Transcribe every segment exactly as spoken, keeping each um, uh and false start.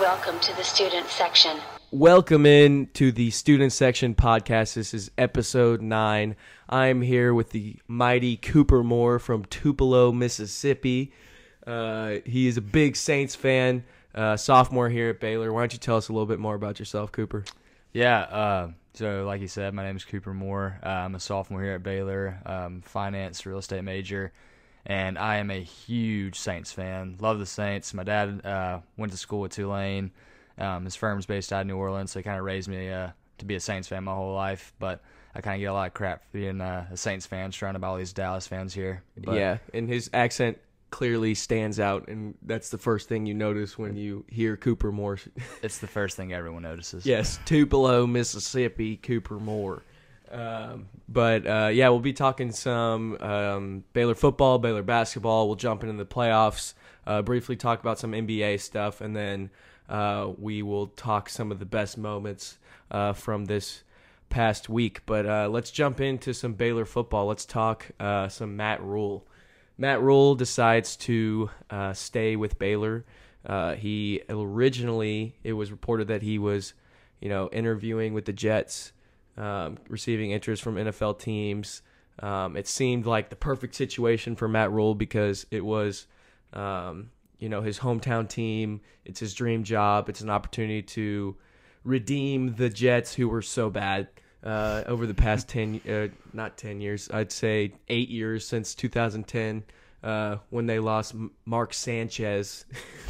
Welcome to the student section. Welcome in to the Student Section podcast. This is episode nine. I'm here with the mighty Cooper Moore from Tupelo, Mississippi. Uh, he is a big Saints fan, uh, sophomore here at Baylor. Why don't you tell us a little bit more about yourself, Cooper? Yeah, uh, so like you said, my name is Cooper Moore. Uh, I'm a sophomore here at Baylor, um, finance, real estate major, and I am a huge Saints fan. Love the Saints. My dad uh, went to school at Tulane. Um, his firm's based out of New Orleans, so he kind of raised me uh, to be a Saints fan my whole life. But I kind of get a lot of crap for being uh, a Saints fan, surrounded by all these Dallas fans here. But, yeah, and his accent clearly stands out, and that's the first thing you notice when you hear Cooper Moore. It's the first thing everyone notices. Yes, Tupelo, Mississippi, Cooper Moore. Um, but, uh, yeah, we'll be talking some um, Baylor football, Baylor basketball. We'll jump into the playoffs, uh, briefly talk about some N B A stuff, and then uh, we will talk some of the best moments uh, from this past week. But uh, let's jump into some Baylor football. Let's talk uh, some Matt Rhule. Matt Rhule decides to uh, stay with Baylor. Uh, he originally, it was reported that he was, you know, interviewing with the Jets, um, receiving interest from N F L teams. Um, it seemed like the perfect situation for Matt Rhule because it was, um, you know, his hometown team. It's his dream job. It's an opportunity to redeem the Jets, who were so bad. Uh, over the past ten, uh, not ten years, I'd say eight years since two thousand ten, uh, when they lost Mark Sanchez.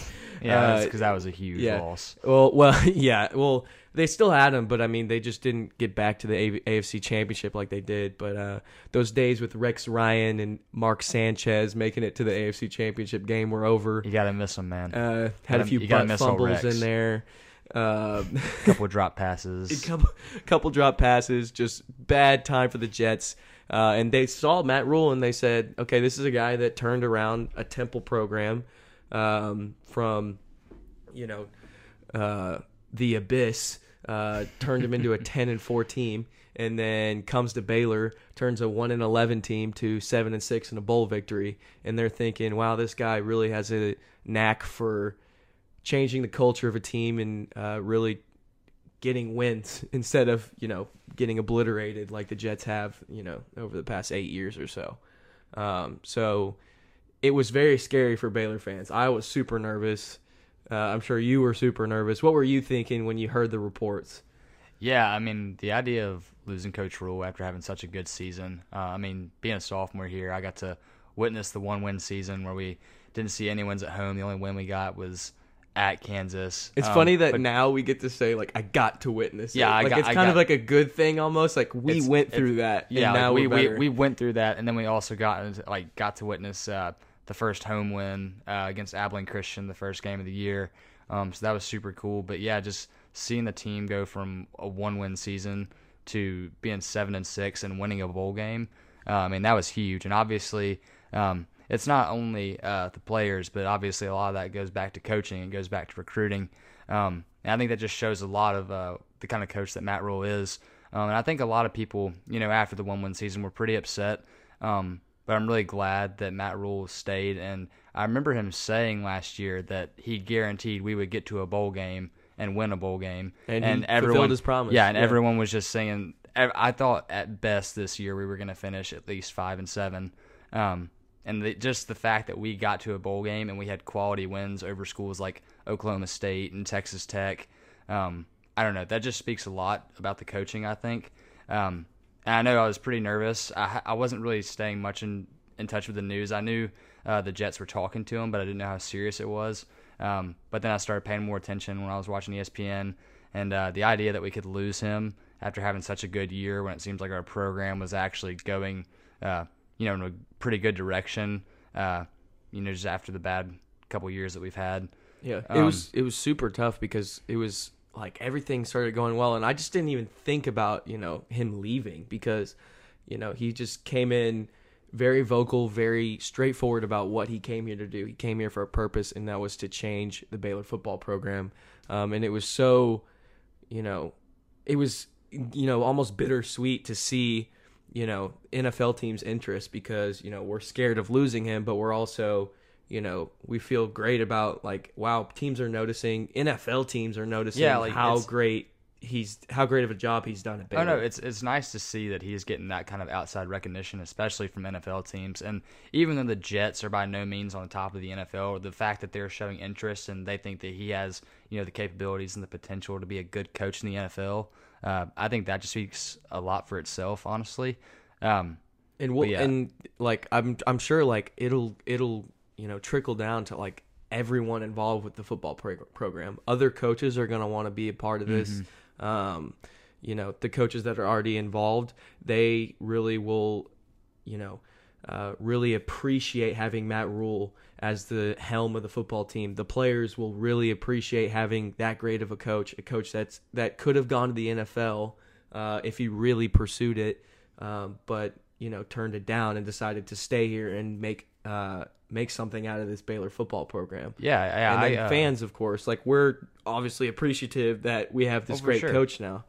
Yeah, because uh, that was a huge yeah. loss. Well, well, yeah. Well, they still had him, but I mean, they just didn't get back to the A F C Championship like they did. But uh, those days with Rex Ryan and Mark Sanchez making it to the A F C Championship game were over. You gotta miss him, man. Uh, had gotta, a few butt fumbles in there. Um, couple of drop passes. A couple, couple drop passes, just bad time for the Jets. Uh, and they saw Matt Rhule and they said, okay, this is a guy that turned around a Temple program um, from, you know, uh, the abyss, uh, turned him into a ten and four team, and then comes to Baylor, turns a one and eleven team to seven and six in a bowl victory. And they're thinking, wow, this guy really has a knack for changing the culture of a team and uh, really getting wins instead of, you know, getting obliterated like the Jets have, you know, over the past eight years or so. Um, so it was very scary for Baylor fans. I was super nervous. Uh, I'm sure you were super nervous. What were you thinking when you heard the reports? Yeah, I mean, the idea of losing Coach Rhule after having such a good season, uh, I mean, being a sophomore here, I got to witness the one-win season where we didn't see any wins at home. The only win we got was at Kansas. It's um, funny that but, now we get to say, like, I got to witness yeah, it. I like got, it's I kind got, of like a good thing almost. Like we went through that. Yeah, and now like we, we're we better. we went through that, and then we also got like got to witness uh, the first home win uh, against Abilene Christian, the first game of the year. Um, so that was super cool. But yeah, just seeing the team go from a one-win season to being seven and six and winning a bowl game, uh, I mean that was huge. And obviously, um, it's not only uh, the players, but obviously a lot of that goes back to coaching and goes back to recruiting. Um, and I think that just shows a lot of uh, the kind of coach that Matt Rhule is. Um, and I think a lot of people, you know, after the one-win season were pretty upset. Um, but I'm really glad that Matt Rhule stayed. And I remember him saying last year that he guaranteed we would get to a bowl game and win a bowl game. And, and he everyone, fulfilled his promise. Yeah, and yeah. everyone was just saying, I thought at best this year we were going to finish at least five and seven. Um, and the, just the fact that we got to a bowl game and we had quality wins over schools like Oklahoma State and Texas Tech, um, I don't know. That just speaks a lot about the coaching, I think. Um, and I know I was pretty nervous. I, I wasn't really staying much in, in touch with the news. I knew uh, the Jets were talking to him, but I didn't know how serious it was. Um, but then I started paying more attention when I was watching E S P N. And uh, the idea that we could lose him after having such a good year when it seems like our program was actually going uh, – you know, in a pretty good direction, uh, you know, just after the bad couple years that we've had. Yeah, um, it was it was super tough because it was like everything started going well, and I just didn't even think about, you know, him leaving because, you know, he just came in very vocal, very straightforward about what he came here to do. He came here for a purpose, and that was to change the Baylor football program. Um, and it was so, you know, it was, you know, almost bittersweet to see, you know, N F L teams' interest because, you know, we're scared of losing him, but we're also, you know, we feel great about like, wow, teams are noticing, N F L teams are noticing Yeah, like, how it's- great he's, how great of a job he's done at Baylor. Oh no, it's it's nice to see that he's getting that kind of outside recognition, especially from N F L teams. And even though the Jets are by no means on the top of the N F L, the fact that they're showing interest and they think that he has, you know, the capabilities and the potential to be a good coach in the N F L, uh, I think that just speaks a lot for itself, honestly. Um, And we'll, yeah. and like I'm I'm sure like it'll it'll you know trickle down to like everyone involved with the football prog- program. Other coaches are going to want to be a part of this. Um, you know, the coaches that are already involved, they really will, you know, uh, really appreciate having Matt Rule as the helm of the football team. The players will really appreciate having that great of a coach, a coach that's that could have gone to the N F L uh, if he really pursued it, um, but you know, turned it down and decided to stay here and make uh, make something out of this Baylor football program. yeah, yeah, And then I, uh, fans, of course, like we're obviously appreciative that we have this Oh, for great sure. coach now.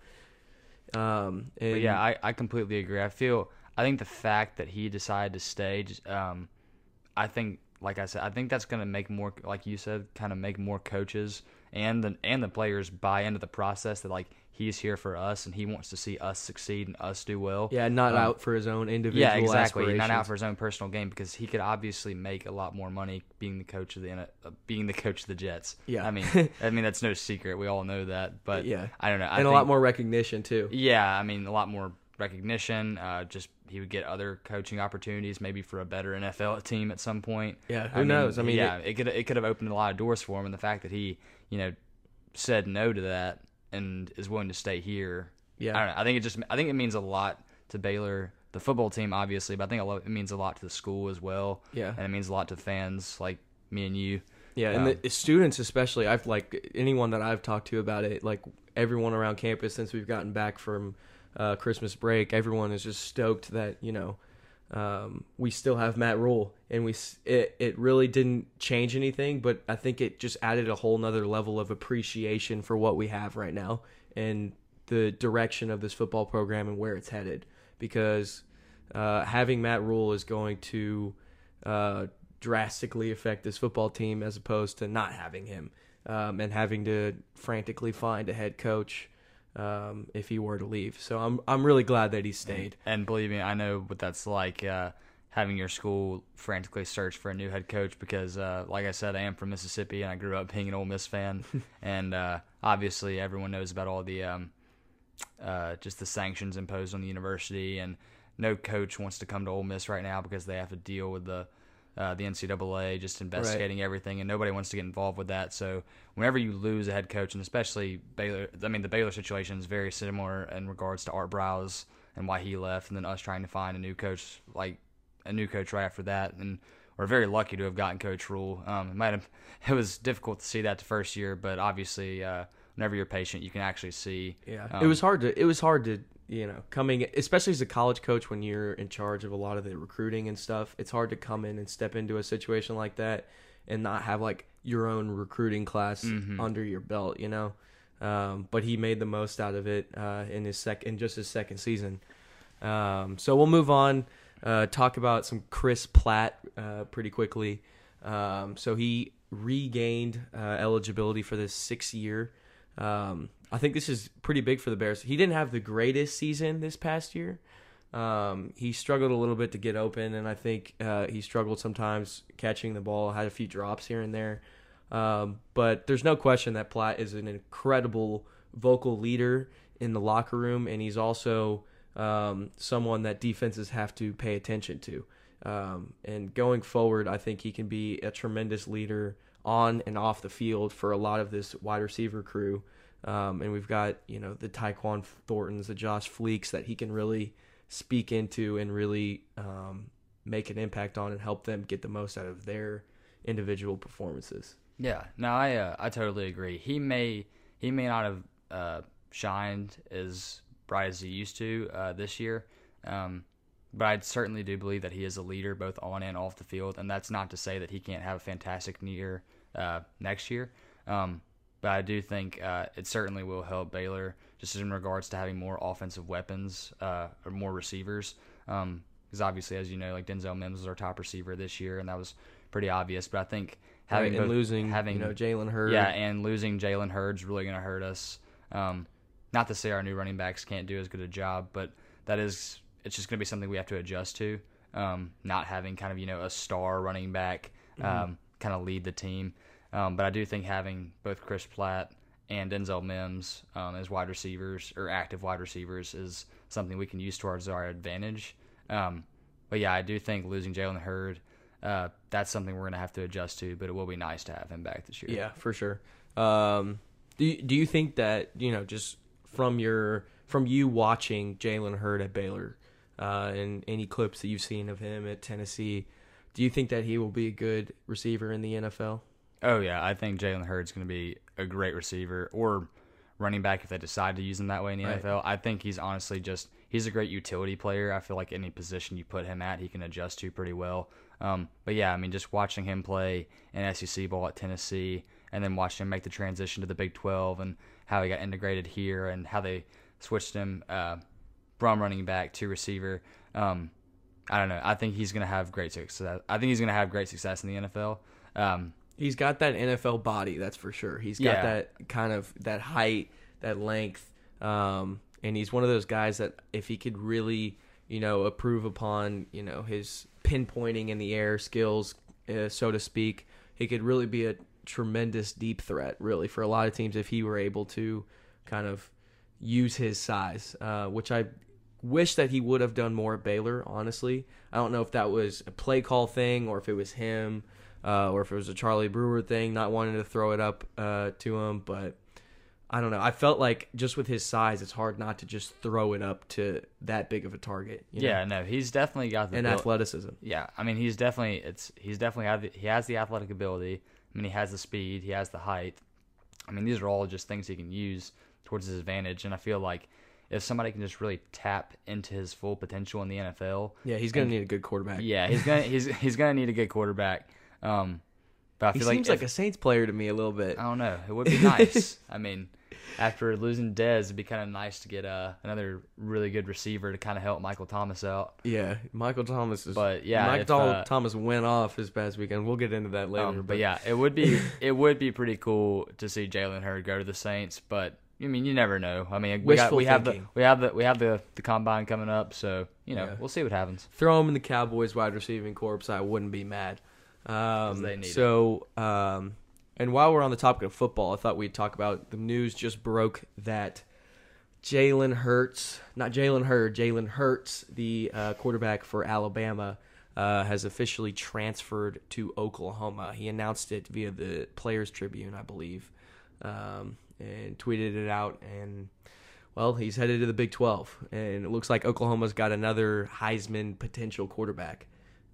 Um, and But yeah, I, I completely agree. I feel I think the fact that he decided to stay, just, um, I think, like I said, I think that's going to make more, like you said, kind of make more coaches and the and the players buy into the process that like he's here for us and he wants to see us succeed and us do well. yeah, not Um, out for his own individual Yeah, exactly. Not out aspirations. for his own personal gain because he could obviously make a lot more money being the coach of the uh, being the coach of the Jets. Yeah. I mean, I mean that's no secret. We all know that. But Yeah. I don't know. I and a think, lot more recognition too. Yeah, I mean a lot more recognition. Uh, just he would get other coaching opportunities, maybe for a better N F L team at some point. Yeah, who mean, knows? I mean, yeah, it, could it could have opened a lot of doors for him, and the fact that he, you know, said no to that and is willing to stay here. Yeah. I don't know. I think it just I think it means a lot to Baylor, the football team, obviously, but I think a lot, it means a lot to the school as well. Yeah. and it means a lot to fans like me and you. Yeah, and Um, the students especially. I've like anyone that I've talked to about it, like everyone around campus since we've gotten back from uh, Christmas break, everyone is just stoked that you know um, we still have Matt Rule, and we s- it it really didn't change anything, but I think it just added a whole nother level of appreciation for what we have right now and the direction of this football program and where it's headed. Because uh, having Matt Rule is going to uh, drastically affect this football team as opposed to not having him um, and having to frantically find a head coach um, if he were to leave. So I'm I'm really glad that he stayed. And believe me, I know what that's like, uh, having your school frantically search for a new head coach because, uh, like I said, I am from Mississippi and I grew up being an Ole Miss fan. and uh, obviously everyone knows about all the um, uh, just the sanctions imposed on the university, and no coach wants to come to Ole Miss right now because they have to deal with the uh, the N C double A just investigating everything, and nobody wants to get involved with that. So whenever you lose a head coach, and especially Baylor, I mean the Baylor situation is very similar in regards to Art Browse and why he left, and then us trying to find a new coach, like a new coach right after that, and we're very lucky to have gotten Coach Rule. Um, it might have it was difficult to see that the first year, but obviously uh, whenever you're patient, you can actually see. Yeah, um, it was hard to it was hard to you know coming especially as a college coach when you're in charge of a lot of the recruiting and stuff. It's hard to come in and step into a situation like that and not have like your own recruiting class under your belt, you know. Um, but he made the most out of it uh, in his sec in just his second season. Um, so we'll move on. Uh, talk about some Chris Platt uh, pretty quickly. Um, so he regained uh, eligibility for this sixth year. Um, I think this is pretty big for the Bears. He didn't have the greatest season this past year. Um, he struggled a little bit to get open, and I think uh, he struggled sometimes catching the ball, had a few drops here and there. Um, but there's no question that Platt is an incredible vocal leader in the locker room, and he's also um, someone that defenses have to pay attention to. Um, and going forward, I think he can be a tremendous leader on and off the field for a lot of this wide receiver crew. Um, and we've got, you know, the Tyquan Thorntons, the Josh Fleeks that he can really speak into and really um, make an impact on and help them get the most out of their individual performances. Yeah, no, I uh, I totally agree. He may he may not have uh, shined as bright as he used to uh, this year, um, but I certainly do believe that he is a leader both on and off the field, and that's not to say that he can't have a fantastic year uh, next year. Um, but I do think uh, it certainly will help Baylor just in regards to having more offensive weapons uh, or more receivers. Um, because obviously, as you know, like Denzel Mims was our top receiver this year, and that was pretty obvious. But I think having Right, and both- losing, having you know, Jalen Hurd. yeah, and losing Jalen Hurd's really going to hurt us. Um, not to say our new running backs can't do as good a job, but that is it's just going to be something we have to adjust to. Um, not having kind of you know a star running back um, Mm-hmm. kind of lead the team, um, but I do think having both Chris Platt and Denzel Mims um, as wide receivers or active wide receivers is something we can use towards our advantage. Um, but yeah, I do think losing Jalen Hurd, uh, that's something we're going to have to adjust to, but it will be nice to have him back this year. Yeah, for sure. Um, do you, do you think that, you know, just from your from you watching Jalen Hurd at Baylor uh, and any clips that you've seen of him at Tennessee, do you think that he will be a good receiver in the N F L? Oh, yeah, I think Jalen Hurd's going to be a great receiver or running back if they decide to use him that way in the Right. N F L. I think he's honestly just – he's a great utility player. I feel like any position you put him at, he can adjust to pretty well. Um, but, yeah, I mean, just watching him play in S E C ball at Tennessee and then watching him make the transition to the Big twelve and how he got integrated here and how they switched him uh, from running back to receiver, um, I don't know. I think he's going to have great success. I think he's going to have great success in the N F L. Um, He's got that N F L body, that's for sure. He's got Yeah. that kind of that height, that length, um, and he's one of those guys that if he could really, you know, improve upon, you know, his pinpointing in the air skills, uh, so to speak, he could really be a tremendous deep threat, really, for a lot of teams if he were able to kind of use his size, uh, which I wish that he would have done more at Baylor, honestly. I don't know if that was a play call thing or if it was him. Uh, or if it was a Charlie Brewer thing, not wanting to throw it up uh, to him. But I don't know. I felt like just with his size, it's hard not to just throw it up to that big of a target. You know? yeah, no, he's definitely got the And build- athleticism. Yeah, I mean, he's definitely it's he's definitely have the, he has the athletic ability. I mean, he has the speed, he has the height. I mean, these are all just things he can use towards his advantage. And I feel like if somebody can just really tap into his full potential in the N F L, Yeah, he's going to need a good quarterback. yeah, he's gonna he's he's gonna need a good quarterback. Um, but I He feel seems like like if- a Saints player to me a little bit. I don't know. It would be nice. I mean, after losing Dez, it'd be kind of nice to get uh, another really good receiver to kind of help Michael Thomas out. Yeah, Michael Thomas is. But, yeah, Michael if, Thom- uh, Thomas went off this past weekend. We'll get into that later. Um, but yeah, it would be it would be pretty cool to see Jalen Hurd go to the Saints. But I mean, you never know. I mean, we got Wishful we have the thinking. we have the we have the the combine coming up, so you know Yeah. we'll see what happens. throw him in the Cowboys wide receiving corps. I wouldn't be mad. Um, they need so, um, and while we're on the topic of football, I thought we'd talk about the news just broke that Jalen Hurts, not Jalen Hurd, Jalen Hurts, the uh, quarterback for Alabama, uh, has officially transferred to Oklahoma. He announced it via the Players Tribune, I believe, um, and tweeted it out. And well, he's headed to the Big twelve, and it looks like Oklahoma's got another Heisman potential quarterback.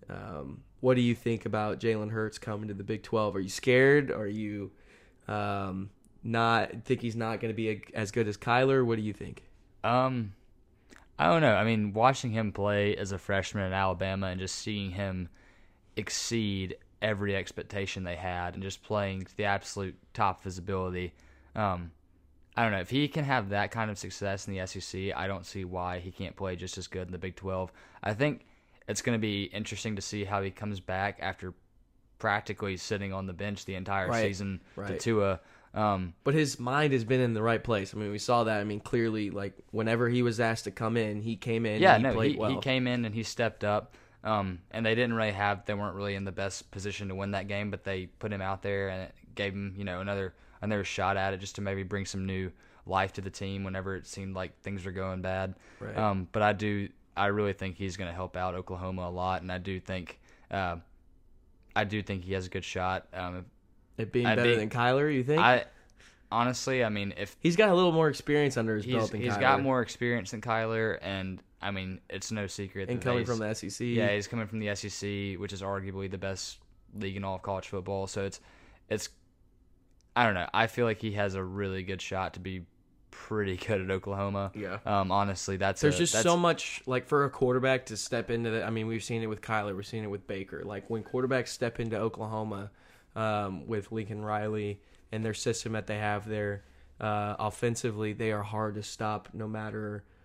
Um, what do you think about Jalen Hurts coming to the Big twelve? Are you scared? Are you um, not think he's not going to be a, as good as Kyler? What do you think? Um, I don't know. I mean, watching him play as a freshman in Alabama and just seeing him exceed every expectation they had and just playing to the absolute top of his ability. Um, I don't know. If he can have that kind of success in the S E C, I don't see why he can't play just as good in the Big twelve. I think it's going to be interesting to see how he comes back after practically sitting on the bench the entire Right, season to right. Tua. Um, But his mind has been in the right place. I mean, we saw that. I mean, clearly, like whenever he was asked to come in, he came in. Yeah, and he no, played he, well. he came in and he stepped up. Um, and they didn't really have, they weren't really in the best position to win that game, but they put him out there and it gave him, you know, another another shot at it just to maybe bring some new life to the team whenever it seemed like things were going bad. Right. Um, but I do, I really think he's going to help out Oklahoma a lot, and I do think, uh, I do think he has a good shot. Um, It being I better think- than Kyler, you think? I honestly, I mean, if he's got a little more experience under his he's belt than he's Kyler. got more experience than Kyler, and I mean, it's no secret. and that coming they- from the S E C. Yeah, he's coming from the S E C, which is arguably the best league in all of college football. So it's, it's, I don't know. I feel like he has a really good shot to be pretty good at Oklahoma. Yeah. Um. Honestly, that's There's a, just that's, so much, like, for a quarterback to step into the. I mean, we've seen it with Kyler. We've seen it with Baker. Like, when quarterbacks step into Oklahoma um, with Lincoln Riley and their system that they have there, uh, offensively, they are hard to stop no matter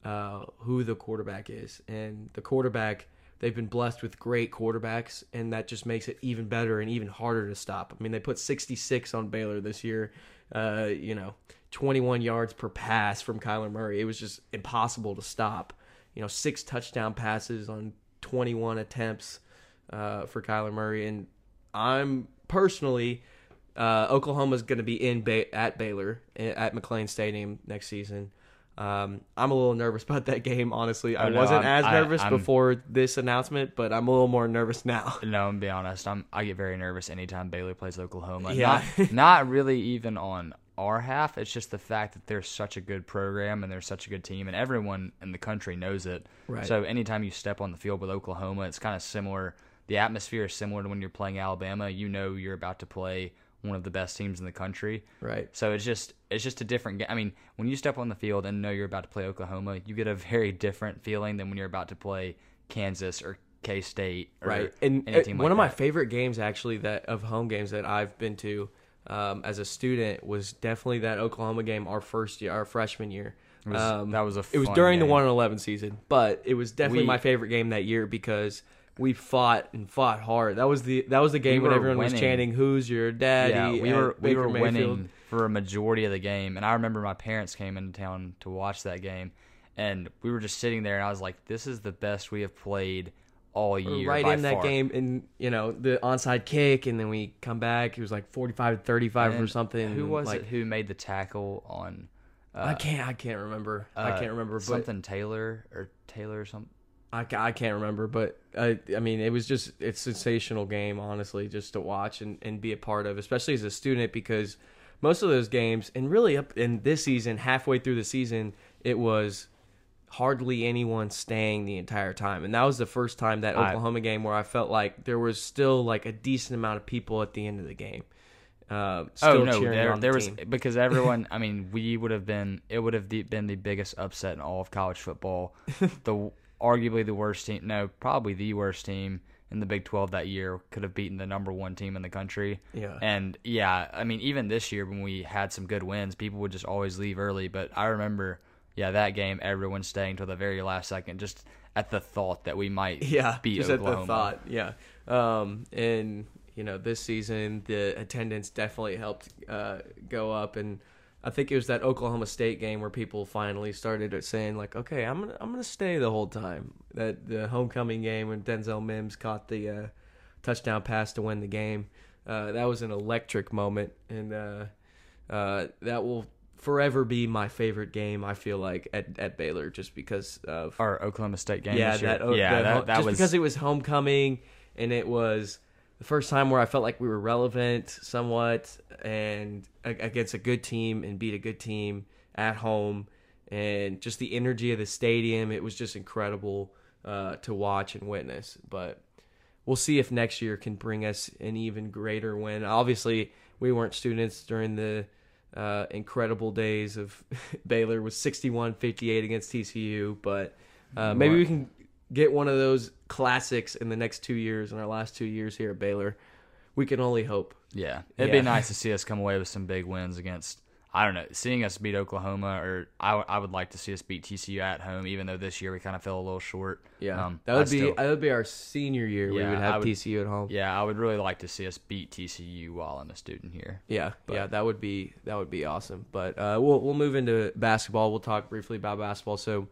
uh, who the quarterback is. And the quarterback, they've been blessed with great quarterbacks, and that just makes it even better and even harder to stop. I mean, they put sixty-six on Baylor this year, uh, you know, twenty-one yards per pass from Kyler Murray. It was just impossible to stop. You know, six touchdown passes on twenty-one attempts uh, for Kyler Murray. And I'm personally, uh, Oklahoma's going to be in ba- at Baylor at McLean Stadium next season. Um, I'm a little nervous about that game, honestly. I Oh, no, wasn't I'm- as nervous I, I'm, before this announcement, but I'm a little more nervous now. No, I'm be honest. I'm I get very nervous anytime Baylor plays Oklahoma. Yeah. Not not really even on our half. It's just the fact that they're such a good program and they're such a good team, and everyone in the country knows it. Right. So anytime you step on the field with Oklahoma, it's kind of similar. The atmosphere is similar to when you're playing Alabama. You know you're about to play one of the best teams in the country. Right. So it's just it's just a different game. I mean, when you step on the field and know you're about to play Oklahoma, you get a very different feeling than when you're about to play Kansas or K-State or Right. And any uh, team one like of my that. favorite games, actually, that of home games that I've been to um, as a student was definitely that Oklahoma game our first year, our freshman year. It was- Um, that was a It was fun during the game. one and eleven season, but it was definitely We- my favorite game that year because we fought and fought hard. That was the that was the game when were everyone was winning. chanting, "Who's your daddy?" Yeah, we at were we Baker were Mayfield. winning for a majority of the game, and I remember my parents came into town to watch that game, and we were just sitting there, and I was like, "This is the best we have played all year." right by in that far. game, and you know the onside kick, and then we come back. It was like forty-five to thirty-five or And something. Who was like, it who made the tackle on? Uh, I can't. I can't remember. I uh, can't remember. But something Taylor or Taylor or something. I, ca- I can't remember. But I, I mean, it was just it's a sensational game, honestly, just to watch and, and be a part of, especially as a student, because most of those games, and really up in this season, halfway through the season, it was hardly anyone staying the entire time, and that was the first time that I- Oklahoma game where I felt like there was still like a decent amount of people at the end of the game. Uh, still oh no, cheering there, on there the was team. because everyone. I mean, we would have been. It would have the- been the biggest upset in all of college football. the arguably the worst team. No, probably the worst team in the Big twelve that year could have beaten the number one team in the country. Yeah. And yeah, I mean, even this year when we had some good wins, people would just always leave early. But I remember, yeah, that game, everyone staying till the very last second, just at the thought that we might yeah, beat just Oklahoma. at the thought. Yeah. Um, and you know, this season the attendance definitely helped uh, go up, and I think it was that Oklahoma State game where people finally started saying like, okay, I'm gonna I'm gonna stay the whole time. That the homecoming game when Denzel Mims caught the uh, touchdown pass to win the game, uh, that was an electric moment, and uh, uh, that will forever be my favorite game. I feel like at, at Baylor, just because of Our Oklahoma State game. yeah, this year. that, oh, yeah, the that, ho- that just was because it was homecoming and it was the first time where I felt like we were relevant somewhat and a- against a good team and beat a good team at home, and just the energy of the stadium. It was just incredible uh, to watch and witness. But we'll see if next year can bring us an even greater win. Obviously, we weren't students during the uh, incredible days of Baylor with sixty-one fifty-eight against T C U, but uh, maybe we can get one of those classics in the next two years, in our last two years here at Baylor. We can only hope. Yeah, it'd Yeah. be nice to see us come away with some big wins against. I don't know, seeing us beat Oklahoma, or I, I would like to see us beat T C U at home. Even though this year we kind of fell a little short. Yeah, um, that I would be still- that would be our senior year. we Yeah, would I have would- T C U at home. Yeah, I would really like to see us beat T C U while I'm a student here. Yeah, But- yeah, that would be that would be awesome. But uh, we'll we'll move into basketball. We'll talk briefly about basketball. So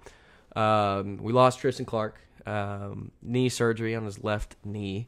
um, we lost Tristan Clark, um, knee surgery on his left knee.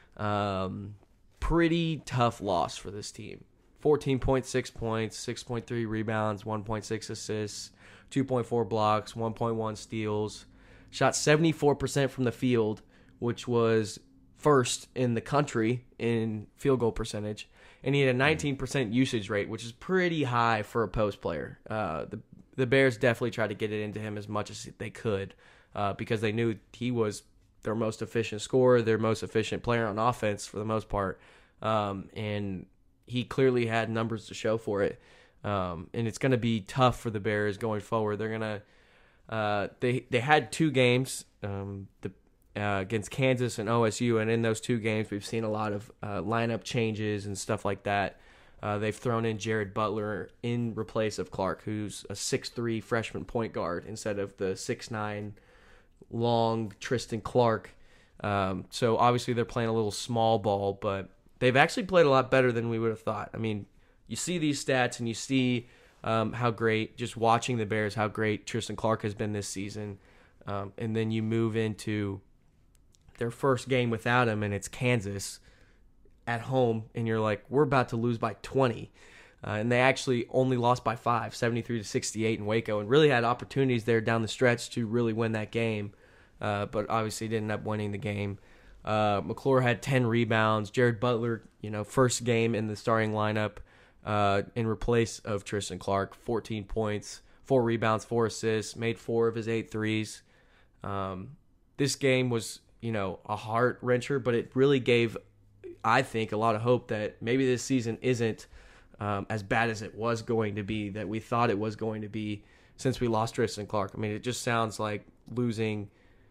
Um, pretty tough loss for this team. fourteen point six points, six point three rebounds, one point six assists, two point four blocks, one point one steals. Shot seventy-four percent from the field, which was first in the country in field goal percentage. And he had a nineteen percent usage rate, which is pretty high for a post player. Uh, the the Bears definitely tried to get it into him as much as they could uh, because they knew he was their most efficient scorer, their most efficient player on offense for the most part. Um, and he clearly had numbers to show for it. Um, and it's going to be tough for the Bears going forward. They're going to uh, they they had two games um, the uh, against Kansas and O S U, and in those two games we've seen a lot of uh, lineup changes and stuff like that. Uh, they've thrown in Jared Butler in replace of Clark, who's a six three freshman point guard instead of the six nine long Tristan Clark. Um, so obviously they're playing a little small ball, but they've actually played a lot better than we would have thought. I mean, you see these stats and you see um, how great, just watching the Bears, how great Tristan Clark has been this season. Um, and then you move into their first game without him, and it's Kansas at home, and you're like, we're about to lose by twenty. Uh, and they actually only lost by five, seventy-three to sixty-eight in Waco, and really had opportunities there down the stretch to really win that game. Uh, but obviously didn't end up winning the game. Uh, McClure had ten rebounds. Jared Butler, you know, first game in the starting lineup uh, in replace of Tristan Clark, fourteen points, four rebounds, four assists, made four of his eight threes. Um, this game was, you know, a heart wrencher, but it really gave, I think, a lot of hope that maybe this season isn't um, as bad as it was going to be, that we thought it was going to be since we lost Tristan Clark. I mean, it just sounds like losing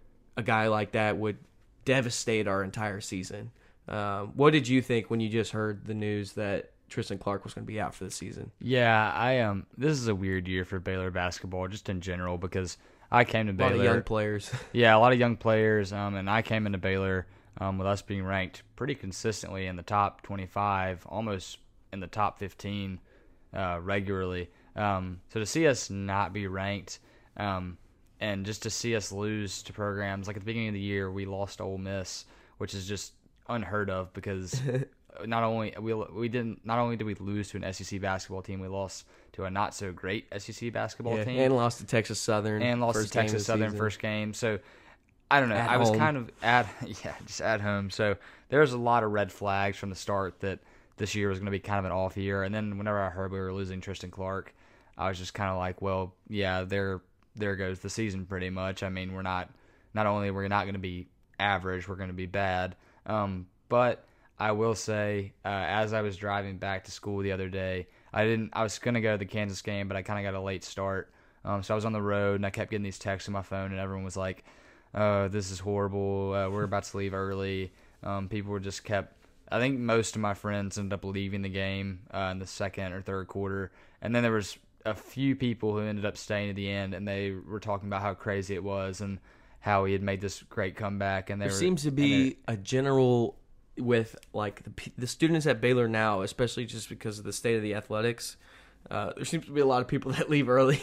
a guy like that would devastate our entire season. Um, what did you think when you just heard the news that Tristan Clark was going to be out for the season? Yeah, I um. This is a weird year for Baylor basketball, just in general, because I came to Baylor. A lot of young players. Yeah, a lot of young players. Um, and I came into Baylor um, with us being ranked pretty consistently in the top twenty-five, almost in the top fifteen uh, regularly. Um, so to see us not be ranked, um, and just to see us lose to programs like at the beginning of the year, we lost to Ole Miss, which is just unheard of because not only we we didn't not only did we lose to an S E C basketball team, we lost to a not so great S E C basketball Yeah, team, and lost to Texas Southern, and lost first to Texas game of the Southern season. first game. So I don't know. At I was home. kind of at yeah, just at home. So there was a lot of red flags from the start that this year was going to be kind of an off year. And then whenever I heard we were losing Tristan Clark, I was just kind of like, well, yeah, there there goes the season pretty much. I mean, we're not not only we're not going to be average, we're going to be bad. Um, but I will say, uh, as I was driving back to school the other day, I didn't. I was going to go to the Kansas game, but I kind of got a late start. Um, so I was on the road, and I kept getting these texts on my phone, and everyone was like, "Oh, this is horrible. Uh, we're about to leave early." Um, people were just kept. I think most of my friends ended up leaving the game uh, in the second or third quarter, and then there was a few people who ended up staying to the end, and they were talking about how crazy it was and how he had made this great comeback. And they There were, seems to be a general with like the p- the students at Baylor now, especially just because of the state of the athletics. Uh, there seems to be a lot of people that leave early.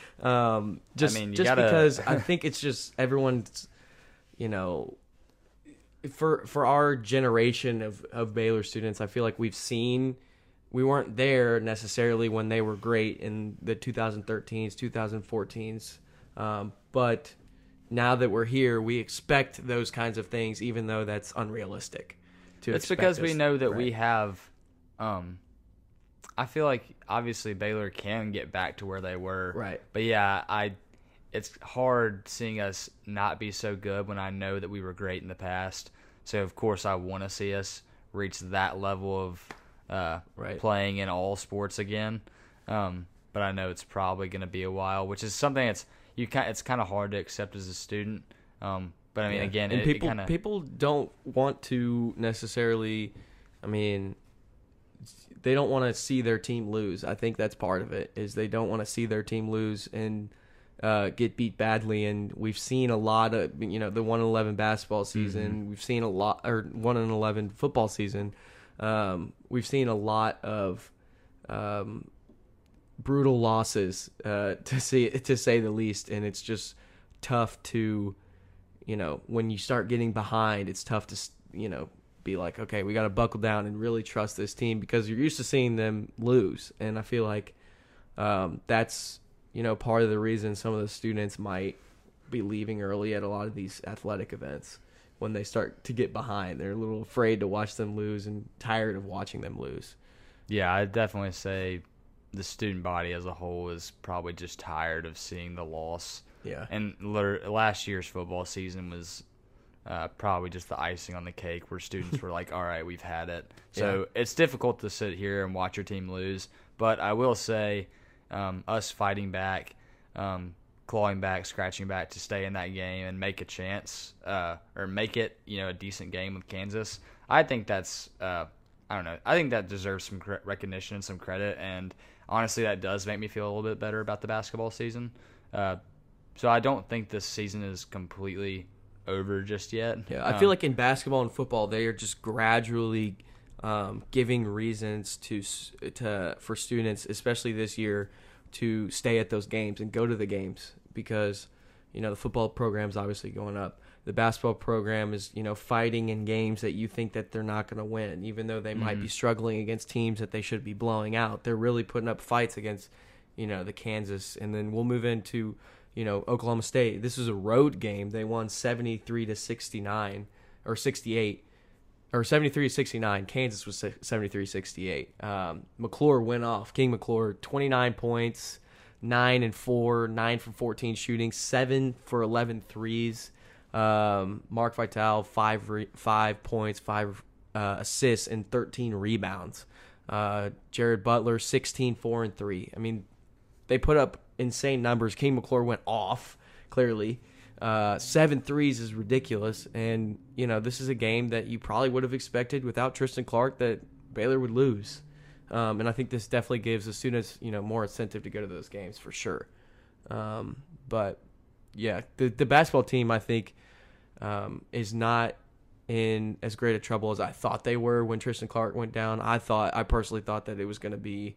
um, just I mean, you just gotta- because I think it's just everyone's, you know, for for our generation of, of Baylor students, I feel like we've seen. We weren't there necessarily when they were great in the twenty thirteens, twenty fourteens, um, but now that we're here, we expect those kinds of things, even though that's unrealistic. To It's expect because we us. know that Right. we have. Um, I feel like obviously Baylor can get back to where they were, Right. But yeah, I. It's hard seeing us not be so good when I know that we were great in the past. So of course I want to see us reach that level of uh, Right. playing in all sports again. Um, but I know it's probably going to be a while, which is something that's you kind. It's kind of hard to accept as a student. Um, but I mean, Yeah. again, and it, people it kind of people don't want to necessarily. I mean, they don't want to see their team lose. I think that's part of it. Is they don't want to see their team lose and uh, get beat badly. And we've seen a lot of you know the one and eleven basketball season. Mm-hmm. We've seen a lot or one and eleven football season. Um, we've seen a lot of um, brutal losses, uh, to see to say the least, and it's just tough to, you know, when you start getting behind, it's tough to, you know, be like, okay, we got to buckle down and really trust this team because you're used to seeing them lose, and I feel like um, that's, you know, part of the reason some of the students might be leaving early at a lot of these athletic events. When they start to get behind, they're a little afraid to watch them lose and tired of watching them lose. Yeah, I'd definitely say the student body as a whole is probably just tired of seeing the loss. Yeah. And liter- last year's football season was uh, probably just the icing on the cake where students were like, all right, we've had it. So Yeah. it's difficult to sit here and watch your team lose. But I will say um, us fighting back, um, clawing back, scratching back to stay in that game and make a chance uh, or make it, you know, a decent game with Kansas, I think that's uh, – I don't know. I think that deserves some cre- recognition and some credit, and honestly, that does make me feel a little bit better about the basketball season. Uh, so I don't think this season is completely over just yet. Yeah, I Um, feel like in basketball and football, they are just gradually um, giving reasons to s- to for students, especially this year, to stay at those games and go to the games because you know the football program is obviously going up. The basketball program is you know fighting in games that you think that they're not going to win, even though they might be struggling against teams that they should be blowing out. They're really putting up fights against you know the Kansas, and then we'll move into you know Oklahoma State. This is a road game. They won seventy-three to sixty-nine or sixty-eight. Or seventy-three to sixty-nine. Kansas was seventy-three sixty-eight. Um, McClure went off. King McClure, twenty-nine points, nine and four, nine for fourteen shooting, seven for eleven threes. Um, Mark Vital, five re- five points, five uh, assists, and thirteen rebounds. Uh, Jared Butler, sixteen, four, and three. I mean, they put up insane numbers. King McClure went off, clearly. Uh, seven threes is ridiculous, and you know this is a game that you probably would have expected without Tristan Clark that Baylor would lose, um, and I think this definitely gives the students you know more incentive to go to those games for sure. Um, but yeah, the the basketball team I think um, is not in as great a trouble as I thought they were when Tristan Clark went down. I thought I personally thought that it was going to be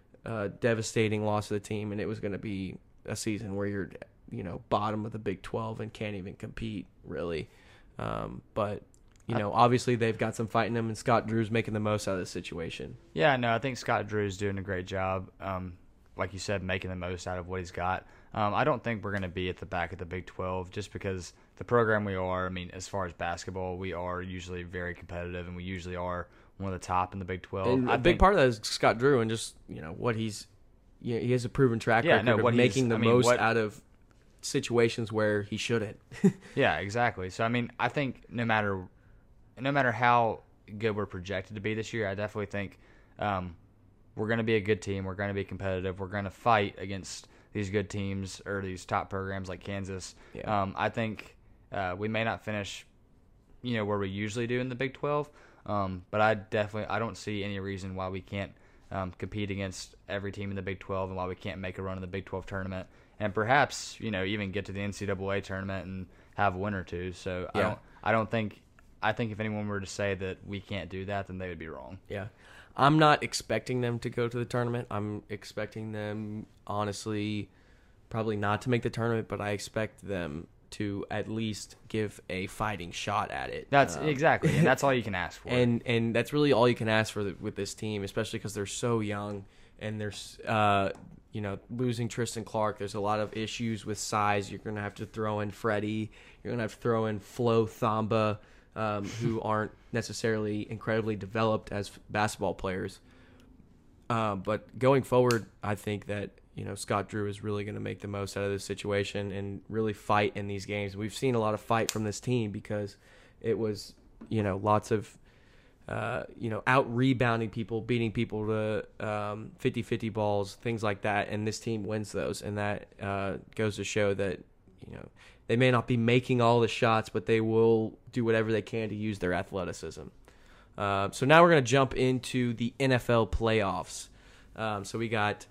a devastating loss to the team, and it was going to be a season where you're you know, bottom of the Big twelve and can't even compete really. Um, but, you know, obviously they've got some fight in them, and Scott Drew's making the most out of the situation. Yeah, no, I think Scott Drew's doing a great job. Um, like you said, making the most out of what he's got. Um, I don't think we're going to be at the back of the Big twelve just because the program we are, I mean, as far as basketball, we are usually very competitive, and we usually are one of the top in the Big twelve. And I a big think, part of that is Scott Drew and just, you know, what he's, you know, he has a proven track Yeah, record no, of what he's- making the I mean, most what- out of situations where he shouldn't. Yeah, exactly. So I mean, I think no matter no matter how good we're projected to be this year, I definitely think um, we're going to be a good team. We're going to be competitive. We're going to fight against these good teams or these top programs like Kansas. Yeah. Um, I think uh, we may not finish, you know, where we usually do in the Big twelve, um, but I definitely I don't see any reason why we can't um, compete against every team in the Big twelve and why we can't make a run in the Big twelve tournament. And perhaps, you know, even get to the N C double A tournament and have a win or two. So I Yeah. don't I don't think I think if anyone were to say that we can't do that, then they would be wrong. Yeah. I'm not expecting them to go to the tournament. I'm expecting them, honestly, probably not to make the tournament, but I expect them to at least give a fighting shot at it. That's Um, exactly, and that's all you can ask for. and and that's really all you can ask for the, with this team, especially because they're so young and there's uh you know losing Tristan Clark. There's a lot of issues with size. You're gonna have to throw in Freddie. You're gonna have to throw in Flo Thamba, um, who aren't necessarily incredibly developed as basketball players. Uh, but going forward, I think that you know Scott Drew is really going to make the most out of this situation and really fight in these games. We've seen a lot of fight from this team because it was you know lots of uh, you know out rebounding people, beating people to um, fifty-fifty balls, things like that, and this team wins those, and that uh, goes to show that you know they may not be making all the shots, but they will do whatever they can to use their athleticism. Uh, so now we're going to jump into the N F L playoffs. Um, so we got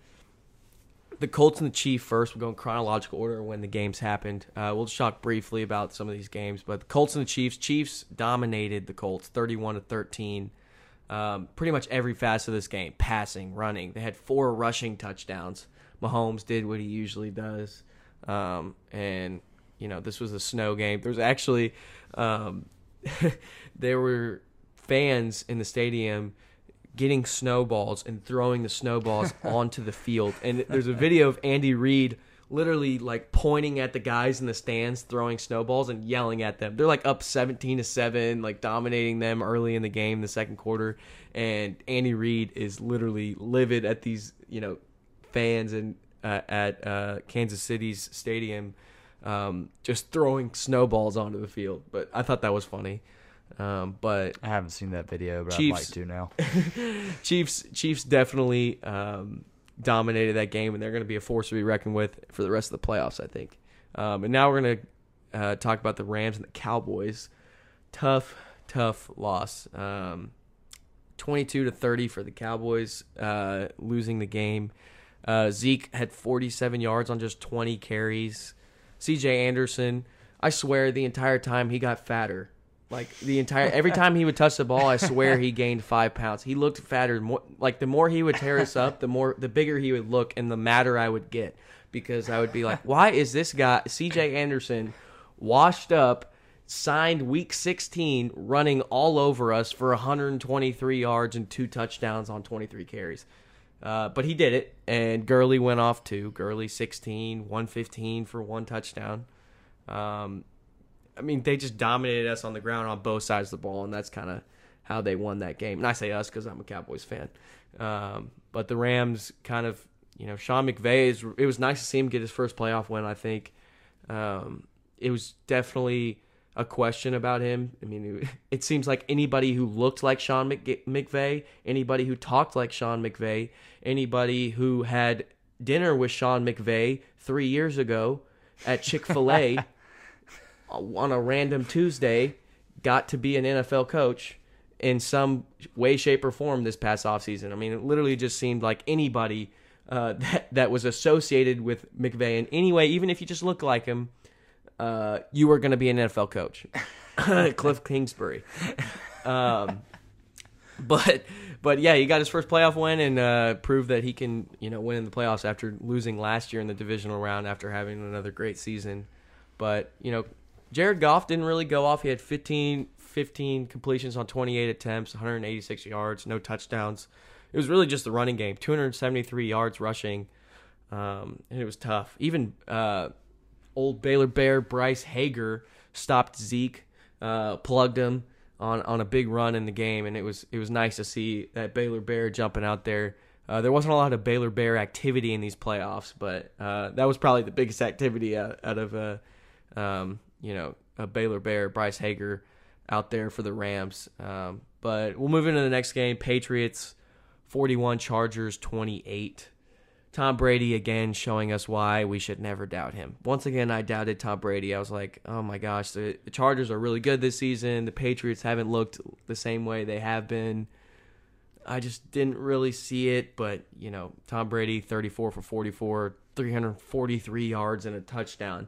the Colts and the Chiefs first. We'll go in chronological order when the games happened. Uh, we'll just talk briefly about some of these games. But the Colts and the Chiefs. Chiefs dominated the Colts thirty-one to thirteen. Um, pretty much every facet of this game. Passing, running. They had four rushing touchdowns. Mahomes did what he usually does. Um, and, you know, this was a snow game. There's actually um, there were fans in the stadium getting snowballs and throwing the snowballs onto the field. And there's a video of Andy Reid literally like pointing at the guys in the stands throwing snowballs and yelling at them. They're like up seventeen to seven, like dominating them early in the game, the second quarter. And Andy Reid is literally livid at these, you know, fans and uh, at uh, Kansas City's stadium um, just throwing snowballs onto the field. But I thought that was funny. Um, but I haven't seen that video, but Chiefs- I'd like to now. Chiefs Chiefs definitely um, dominated that game, and they're going to be a force to be reckoned with for the rest of the playoffs, I think. Um, and now we're going to uh, talk about the Rams and the Cowboys. Tough, tough loss. Um, twenty-two to thirty for the Cowboys, uh, losing the game. Uh, Zeke had forty-seven yards on just twenty carries. C J Anderson, I swear the entire time he got fatter. Like the entire every time he would touch the ball, I swear he gained five pounds. He looked fatter. More, like the more he would tear us up, the more the bigger he would look, and the madder I would get because I would be like, "Why is this guy C J Anderson washed up, signed week sixteen, running all over us for one hundred twenty-three yards and two touchdowns on twenty-three carries?" Uh, but he did it, and Gurley went off too. Gurley sixteen, one fifteen for one touchdown. Um, I mean, they just dominated us on the ground on both sides of the ball, and that's kind of how they won that game. And I say us because I'm a Cowboys fan. Um, but the Rams kind of, you know, Sean McVay, is, it was nice to see him get his first playoff win, I think. Um, it was definitely a question about him. I mean, it seems like anybody who looked like Sean McVay, anybody who talked like Sean McVay, anybody who had dinner with Sean McVay three years ago at Chick-fil-A on a random Tuesday got to be an N F L coach in some way, shape, or form this past offseason. I mean, it literally just seemed like anybody uh, that, that was associated with McVay in any way, even if you just look like him, uh, you were going to be an N F L coach. Cliff Kingsbury. Um, but but yeah, he got his first playoff win and uh, proved that he can, you know, win in the playoffs after losing last year in the divisional round after having another great season. But, you know, Jared Goff didn't really go off. He had fifteen, fifteen completions on twenty-eight attempts, one hundred eighty-six yards, no touchdowns. It was really just the running game, two hundred seventy-three yards rushing, um, and it was tough. Even uh, old Baylor Bear Bryce Hager stopped Zeke, uh, plugged him on, on a big run in the game, and it was it was nice to see that Baylor Bear jumping out there. Uh, there wasn't a lot of Baylor Bear activity in these playoffs, but uh, that was probably the biggest activity out, out of uh, um, you know, a Baylor Bear, Bryce Hager, out there for the Rams. Um, but we'll move into the next game. Patriots, forty-one, Chargers, twenty-eight. Tom Brady, again, showing us why we should never doubt him. Once again, I doubted Tom Brady. I was like, oh my gosh, the, the Chargers are really good this season. The Patriots haven't looked the same way they have been. I just didn't really see it, but, you know, Tom Brady, thirty-four for forty-four, three hundred forty-three yards and a touchdown.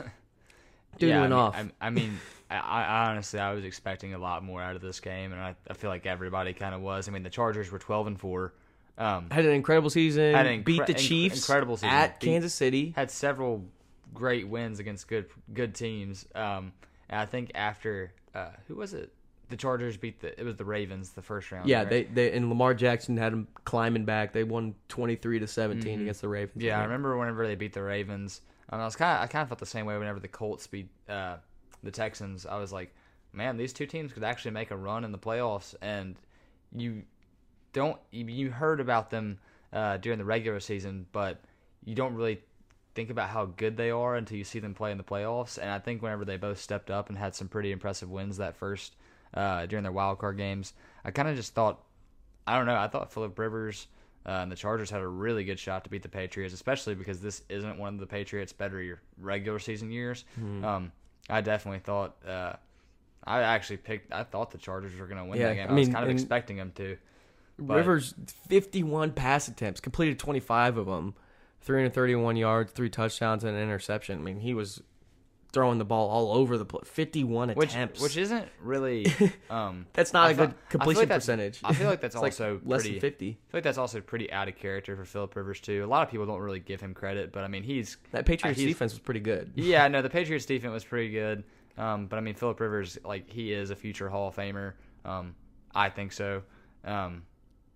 Dude yeah, went I mean, off. I, I mean, I, I honestly, I was expecting a lot more out of this game, and I, I feel like everybody kind of was. I mean, the Chargers were twelve and four. Um, had an incredible season. Had an incre- beat the inc- Chiefs incredible season. at Beat- Kansas City. Had several great wins against good good teams. Um, and I think after uh, who was it? The Chargers beat the it was the Ravens the first round. Yeah, right? they, they and Lamar Jackson had them climbing back. They won twenty-three to seventeen Mhm. against the Ravens. Yeah, I remember whenever they beat the Ravens. Um, I was kind of I kind of felt the same way whenever the Colts beat uh, the Texans. I was like, man, these two teams could actually make a run in the playoffs, and you don't you, you heard about them uh, during the regular season, but you don't really think about how good they are until you see them play in the playoffs. And I think whenever they both stepped up and had some pretty impressive wins that first uh, during their wild card games, I kind of just thought, I don't know, I thought Phillip Rivers uh, and the Chargers had a really good shot to beat the Patriots, especially because this isn't one of the Patriots' better regular season years. Hmm. Um, I definitely thought, uh, I actually picked, I thought the Chargers were going to win Yeah, that game. I I, was mean, kind of and- expecting them to. But- Rivers, fifty-one pass attempts, completed twenty-five of them, three hundred thirty-one yards, three touchdowns, and an interception. I mean, he was throwing the ball all over the place. fifty-one Which, attempts. which isn't really. Um, That's not I a fe- good I feel completion like that's- percentage. I feel like that's It's like also less pretty, than fifty. I feel like that's also pretty out of character for Phillip Rivers too. A lot of people don't really give him credit, but I mean he's That Patriots he's- defense was pretty good. yeah, no, the Patriots defense was pretty good. Um, but I mean Phillip Rivers, like he is a future Hall of Famer. Um, I think so. Um,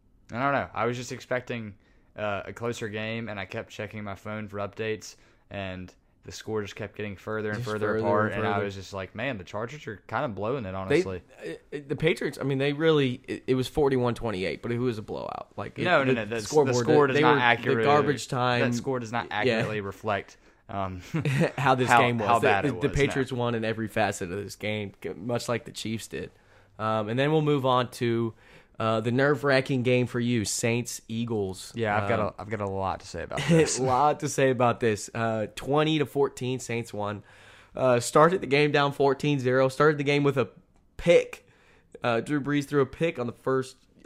I don't know. I was just expecting uh, a closer game, and I kept checking my phone for updates, and the score just kept getting further and Just further, further apart, and and I further. was just like, man, the Chargers are kind of blowing it, They, honestly. uh, the Patriots, I mean, they really, it, it was forty-one twenty-eight, but it was a blowout. Like it, No, no, the, no. The, scoreboard, the score does they not were, accurately. The garbage time. That score does not accurately reflect um, how this how- game was. how The- bad the, it the was, Patriots won in every facet of this game, much like the Chiefs did. Um, and then we'll move on to uh, the nerve-wracking game for you, Saints Eagles. Yeah, I've got Um, a I've got a lot to say about this. a lot to say about this. Uh, twenty to fourteen, Saints won. Uh, started the game down fourteen zero. Started the game with a pick. Uh, Drew Brees threw a pick on the first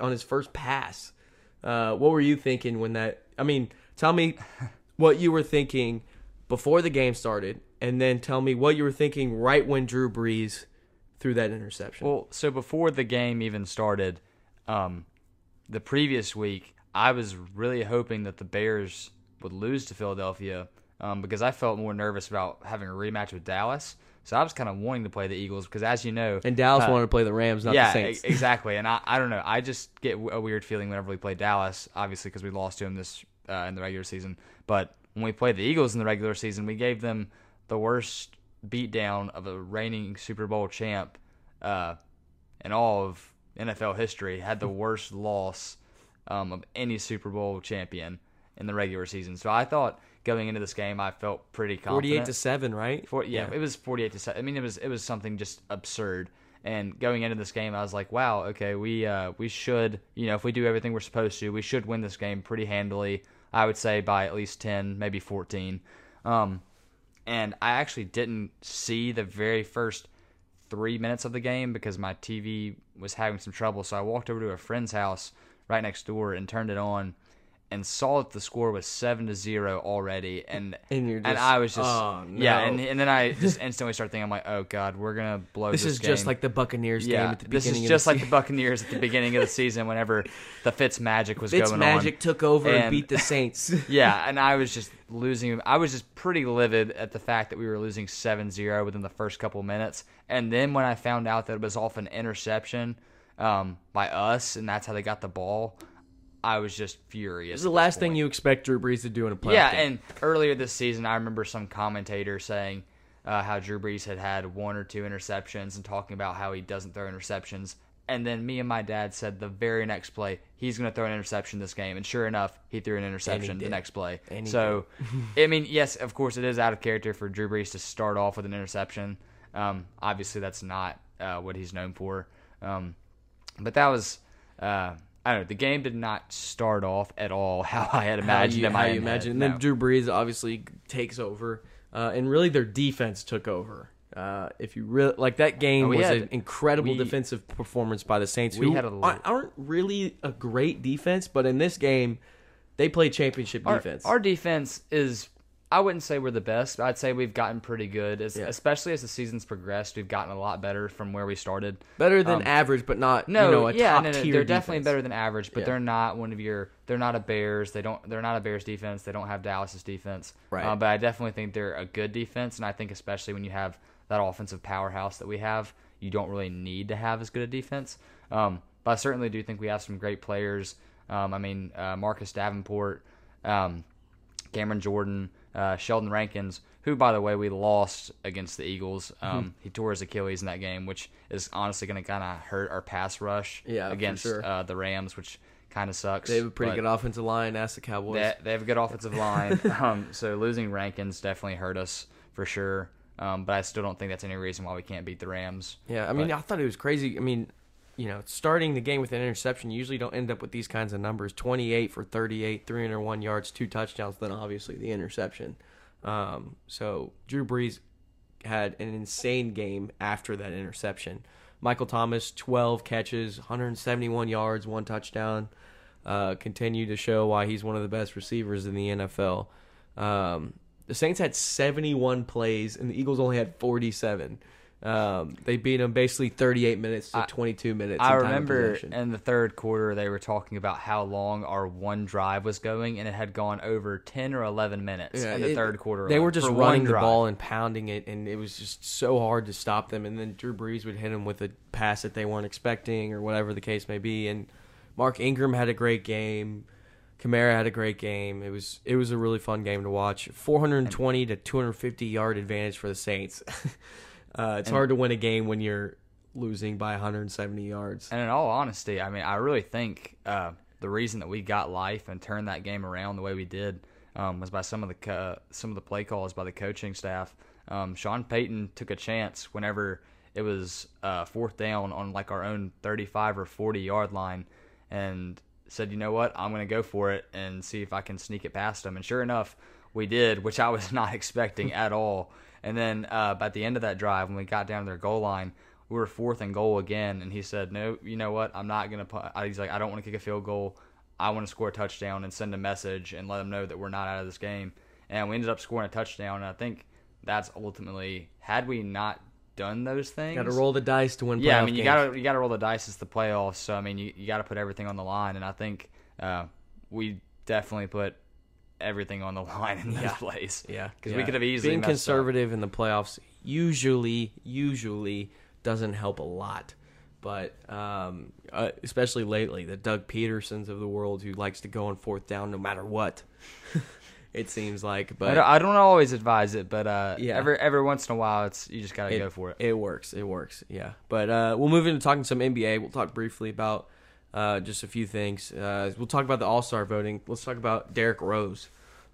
on his first pass. Uh, what were you thinking when that? I mean, tell me what you were thinking before the game started, and then tell me what you were thinking right when Drew Brees threw that interception. Well, so before the game even started, um, the previous week, I was really hoping that the Bears would lose to Philadelphia um, because I felt more nervous about having a rematch with Dallas. So I was kind of wanting to play the Eagles because, as you know, and Dallas uh, wanted to play the Rams, not yeah, the Saints. e- exactly. And I, I don't know. I just get a weird feeling whenever we play Dallas, obviously because we lost to them this uh, in the regular season. But when we played the Eagles in the regular season, we gave them the worst beatdown of a reigning Super Bowl champ uh, in all of N F L history. Had the worst loss um, of any Super Bowl champion in the regular season. So I thought going into this game, I felt pretty confident. Forty-eight to seven, right? For, yeah, yeah, it was forty-eight to seven. I mean, it was it was something just absurd. And going into this game, I was like, wow, okay, we uh, we should, you know, if we do everything we're supposed to, we should win this game pretty handily. I would say by at least ten, maybe fourteen. Um, and I actually didn't see the very first three minutes of the game because my T V was having some trouble. So I walked over to a friend's house right next door and turned it on and saw that the score was seven to zero already, and and, you're just, and I was just oh, no. yeah, and and then I just instantly started thinking, I'm like, oh god, we're gonna blow this. This is game. just like the Buccaneers yeah, game at the this beginning. is of just the like the Buccaneers at the beginning of the season, whenever the Fitz magic was Fitz going magic on. took over and, and beat the Saints. Yeah, and I was just losing. I was just pretty livid at the fact that we were losing seven zero within the first couple minutes, and then when I found out that it was off an interception um, by us, and that's how they got the ball. I was just furious. This is the last thing you expect Drew Brees to do in a playoff Yeah, game. and earlier this season, I remember some commentator saying uh, how Drew Brees had had one or two interceptions and talking about how he doesn't throw interceptions. And then me and my dad said the very next play, he's going to throw an interception this game. And sure enough, he threw an interception the next play. So, I mean, yes, of course, it is out of character for Drew Brees to start off with an interception. Um, obviously, that's not uh, what he's known for. Um, but that was... Uh, I don't know. The game did not start off at all how I had imagined. How you, in my how you head. imagine. And No. then Drew Brees obviously takes over, uh, and really their defense took over. Uh, if you really like that game Oh, we was had- an incredible we- defensive performance by the Saints, we who had a l- aren't aren't really a great defense, but in this game they played championship Our, defense. our defense is, I wouldn't say we're the best. I'd say we've gotten pretty good, as, Yeah. especially as the season's progressed. We've gotten a lot better from where we started. Better than um, average, but not No, you know a yeah, top no, no, tier. they're definitely defense. better than average, but Yeah. they're not one of your. They're not a Bears. They don't. They're not a Bears defense. They don't have Dallas's defense. Right. Uh, but I definitely think they're a good defense, and I think especially when you have that offensive powerhouse that we have, you don't really need to have as good a defense. Um, but I certainly do think we have some great players. Um, I mean, uh, Marcus Davenport, um, Cameron Jordan, uh, Sheldon Rankins, who, by the way, we lost against the Eagles. Um, he tore his Achilles in that game, which is honestly going to kind of hurt our pass rush Yeah, for against sure. uh, the Rams, which kind of sucks. They have a pretty but good offensive line. Ask the Cowboys. They, they have a good offensive line. um, so losing Rankins definitely hurt us for sure. Um, but I still don't think that's any reason why we can't beat the Rams. Yeah, I mean, But- I thought it was crazy. I mean, you know, starting the game with an interception, you usually don't end up with these kinds of numbers. twenty-eight for thirty-eight, three hundred one yards, two touchdowns, then obviously the interception. Um, so Drew Brees had an insane game after that interception. Michael Thomas, twelve catches, one hundred seventy-one yards, one touchdown. Uh, continued to show why he's one of the best receivers in the N F L. Um, the Saints had seventy-one plays, and the Eagles only had forty-seven. Um, they beat them basically thirty-eight minutes to I- twenty-two minutes. I in time of remember possession. in the third quarter they were talking about how long our one drive was going, and it had gone over ten or eleven minutes Yeah, in the it- third quarter. They alone were just for running one the drive. ball and pounding it, and it was just so hard to stop them. And then Drew Brees would hit them with a pass that they weren't expecting, or whatever the case may be. And Mark Ingram had a great game. Kamara had a great game. It was it was a really fun game to watch. four hundred twenty to two hundred fifty yard advantage for the Saints. uh, it's And- hard to win a game when you're losing by one hundred seventy yards. And in all honesty, I mean, I really think uh, the reason that we got life and turned that game around the way we did um, was by some of the co- some of the play calls by the coaching staff. Um, Sean Payton took a chance whenever it was uh, fourth down on like our own thirty-five or forty yard line, and said, you know what, I'm going to go for it and see if I can sneak it past them. And sure enough, we did, which I was not expecting at all. And then uh, by the end of that drive, when we got down to their goal line, we were fourth and goal again, and he said, "No, you know what? I'm not gonna put." He's like, "I don't want to kick a field goal. I want to score a touchdown and send a message and let them know that we're not out of this game." And we ended up scoring a touchdown, and I think that's ultimately, had we not done those things, Got to roll the dice to win. Yeah, I playoff mean, you games. gotta you gotta roll the dice. It's the playoffs, so I mean, you you gotta put everything on the line, and I think uh, we definitely put everything on the line in those Yeah. plays. Yeah, because yeah. we could have easily being messed up. conservative in the playoffs usually usually doesn't help a lot, but um, uh, especially lately, the Doug Petersons of the world who likes to go on fourth down no matter what. It seems like, I but don't, I don't always advise it, but uh, Yeah. every every once in a while, it's you just gotta it, go for it. It works. It works. Yeah. But uh, we'll move into talking some N B A. We'll talk briefly about uh, just a few things. Uh, we'll talk about the All-Star voting. Let's talk about Derrick Rose.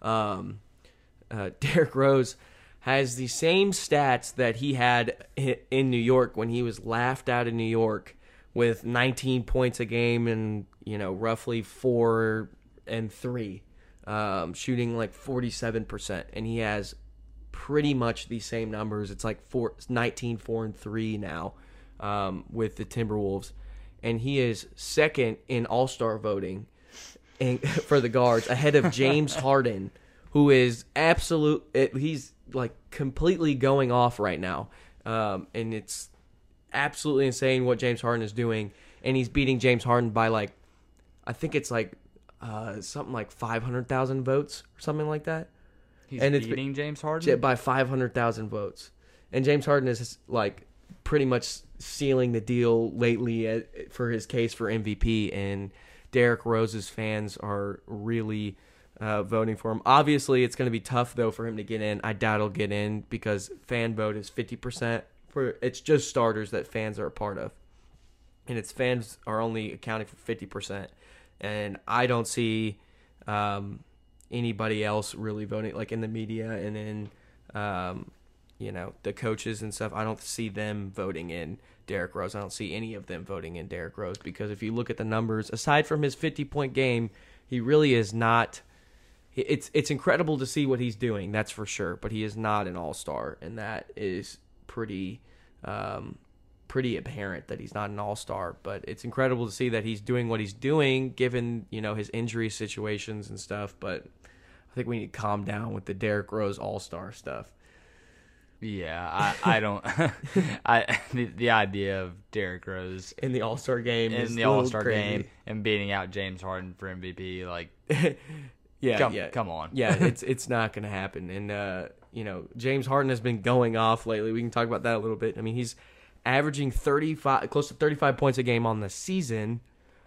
Um, uh, Derrick Rose has the same stats that he had i- in New York when he was laughed out in New York with nineteen points a game and, you know, roughly four and three, um, shooting like forty-seven percent. And he has pretty much the same numbers. It's like four, nineteen, four, and three now um, with the Timberwolves. And he is second in All-Star voting and, for the guards, ahead of James Harden, who is absolute. It, he's like completely going off right now. Um, and it's absolutely insane what James Harden is doing. And he's beating James Harden by like, I think it's like uh, something like five hundred thousand votes or something like that. He's and it's beating James Harden. by five hundred thousand votes. And James Harden is like pretty much sealing the deal lately at, for his case for M V P, and Derrick Rose's fans are really uh, voting for him. Obviously, it's going to be tough, though, for him to get in. I doubt he'll get in because fan vote is fifty percent. For, it's just starters that fans are a part of. And its fans are only accounting for fifty percent. And I don't see um, anybody else really voting, like in the media and in, um, you know, the coaches and stuff. I don't see them voting in Derrick Rose. I don't see any of them voting in Derrick Rose because if you look at the numbers, aside from his fifty-point game, he really is not – it's it's incredible to see what he's doing, that's for sure, but he is not an all-star, and that is pretty um, pretty apparent that he's not an all-star. But it's incredible to see that he's doing what he's doing given, you know, his injury situations and stuff, but I think we need to calm down with the Derrick Rose all-star stuff. Yeah, I, I don't. I the, the idea of Derrick Rose In the All-Star game is in the a little All Star crazy. game and beating out James Harden for M V P, like, yeah, come, yeah, come on. yeah, it's it's not going to happen. And uh, you know, James Harden has been going off lately. We can talk about that a little bit. I mean, he's averaging thirty-five, close to thirty-five points a game on the season.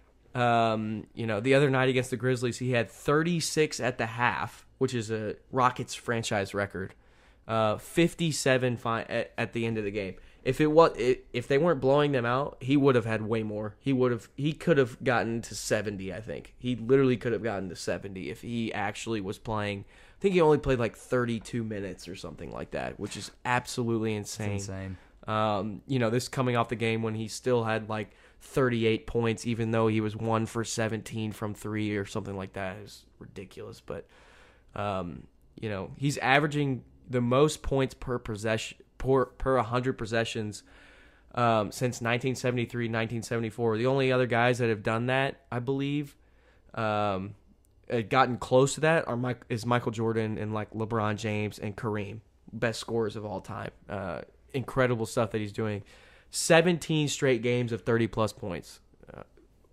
Um, you know, the other night against the Grizzlies, he had thirty-six at the half, which is a Rockets franchise record. Uh, fifty-seven fi- at, at the end of the game. If it was, it, if they weren't blowing them out, he would have had way more. He would have, he could have gotten to seventy. I think he literally could have gotten to seventy if he actually was playing. I think he only played like thirty-two minutes or something like that, which is absolutely insane. It's insane. Um, you know, this coming off the game when he still had like thirty-eight points, even though he was one for seventeen from three or something like that. It was ridiculous. But, um, you know, he's averaging the most points per possession per, per one hundred possessions um, since nineteen seventy-three, nineteen seventy-four. The only other guys that have done that, I believe, um, had gotten close to that are Mike, is Michael Jordan and like LeBron James and Kareem, best scorers of all time. Uh, incredible stuff that he's doing. seventeen straight games of thirty plus points. Uh,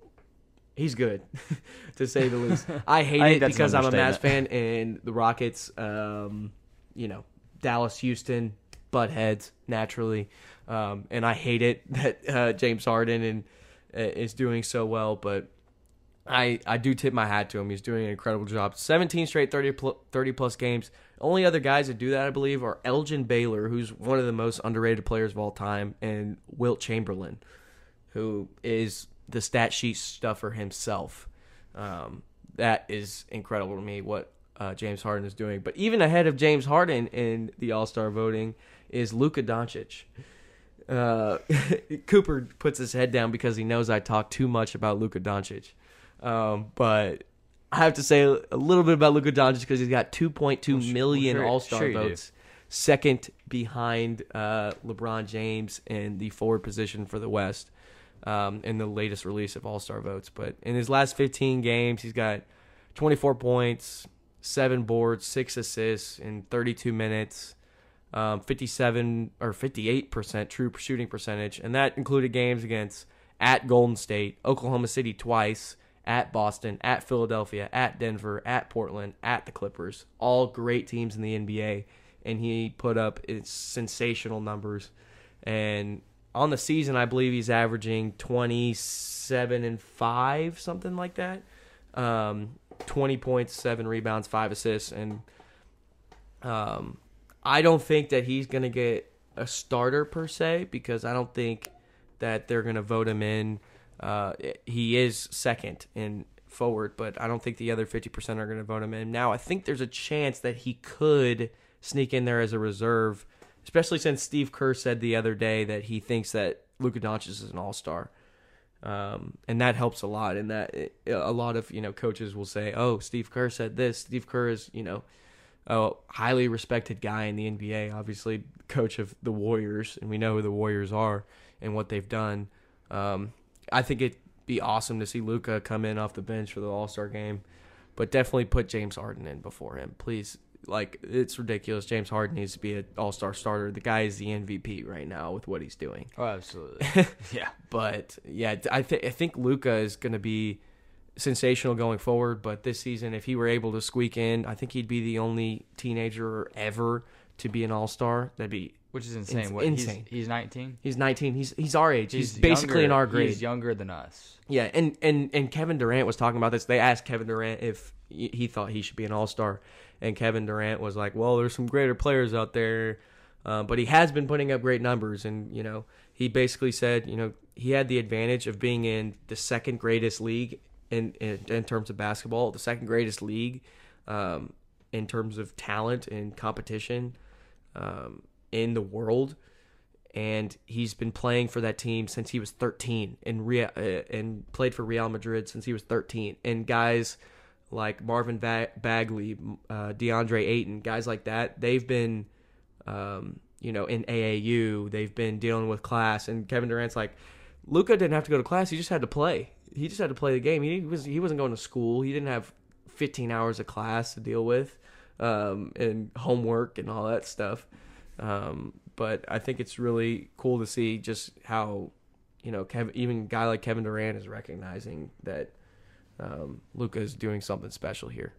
he's good, to say the least. I hate I think it that's an because I'm a Mavs understatement. fan and the Rockets. Um, you know, Dallas, Houston, butt heads naturally, um, and I hate it that uh, James Harden and uh, is doing so well. But I I do tip my hat to him. He's doing an incredible job. seventeen straight thirty, pl- thirty plus games. Only other guys that do that, I believe, are Elgin Baylor, who's one of the most underrated players of all time, and Wilt Chamberlain, who is the stat sheet stuffer himself. Um, that is incredible to me what uh, James Harden is doing. But even ahead of James Harden in the All-Star voting is Luka Doncic. Uh, Cooper puts his head down because he knows I talk too much about Luka Doncic. Um, but I have to say a little bit about Luka Doncic because he's got two point two Well, sh- million well, sure- All-Star sure you do. votes. second behind uh, LeBron James in the forward position for the West um, in the latest release of All-Star votes. But in his last fifteen games, he's got twenty-four points, seven boards, six assists in thirty-two minutes, um, fifty-seven or fifty-eight percent true shooting percentage, and that included games against at Golden State, Oklahoma City twice, at Boston, at Philadelphia, at Denver, at Portland, at the Clippers. All great teams in the N B A, and he put up its sensational numbers. And on the season, I believe he's averaging twenty-seven and five, something like that. Um, twenty points, seven rebounds, five assists, and um, I don't think that he's going to get a starter per se, because I don't think that they're going to vote him in. Uh, he is second in forward, but I don't think the other fifty percent are going to vote him in. Now, I think there's a chance that he could sneak in there as a reserve, especially since Steve Kerr said the other day that he thinks that Luka Doncic is an all-star. Um, and that helps a lot. And that it, a lot of, you know, coaches will say, oh, Steve Kerr said this. Steve Kerr is, you know, a highly respected guy in the N B A, obviously coach of the Warriors, and we know who the Warriors are and what they've done. Um, I think it'd be awesome to see Luka come in off the bench for the All-Star game, but definitely put James Harden in before him, please. Like, it's ridiculous. James Harden needs to be an all-star starter. The guy is the M V P right now with what he's doing. Oh, absolutely. Yeah. But, yeah, I, th- I think Luka is going to be sensational going forward, but this season, if he were able to squeak in, I think he'd be the only teenager ever to be an all-star. That'd be Which is insane. Ins- what, insane. He's, he's nineteen? He's nineteen. He's he's our age. He's, He's basically younger, in our grade. He's younger than us. Yeah, and, and, and Kevin Durant was talking about this. They asked Kevin Durant if he thought he should be an all-star, and Kevin Durant was like, well, there's some greater players out there, uh, but he has been putting up great numbers. And, you know, he basically said, you know, he had the advantage of being in the second greatest league in, in, in terms of basketball, the second greatest league um, in terms of talent and competition um, in the world. And he's been playing for that team since he was thirteen, and Real, uh, and played for Real Madrid since he was thirteen. And guys like Marvin ba- Bagley, uh, DeAndre Ayton, guys like that, they've been, um, you know, in A A U. They've been dealing with class. And Kevin Durant's like, Luka didn't have to go to class. He just had to play. He just had to play the game. He was he wasn't going to school. He didn't have fifteen hours of class to deal with, um, and homework and all that stuff. Um, but I think it's really cool to see just how, you know, Kev, even a guy like Kevin Durant is recognizing that um, Luka is doing something special here.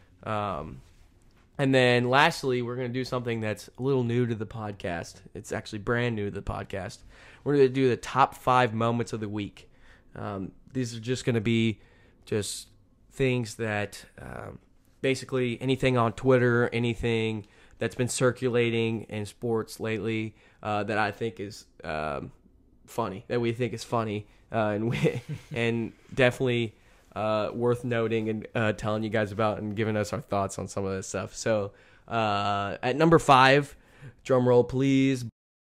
Um, and then lastly, we're going to do something that's a little new to the podcast. It's actually brand new to the podcast. We're going to do the top five moments of the week. Um, these are just going to be just things that um, basically anything on Twitter, anything that's been circulating in sports lately uh, that I think is um, funny, that we think is funny, uh, and we, and definitely uh, worth noting and uh, telling you guys about and giving us our thoughts on some of this stuff. So uh, at number five, drum roll please,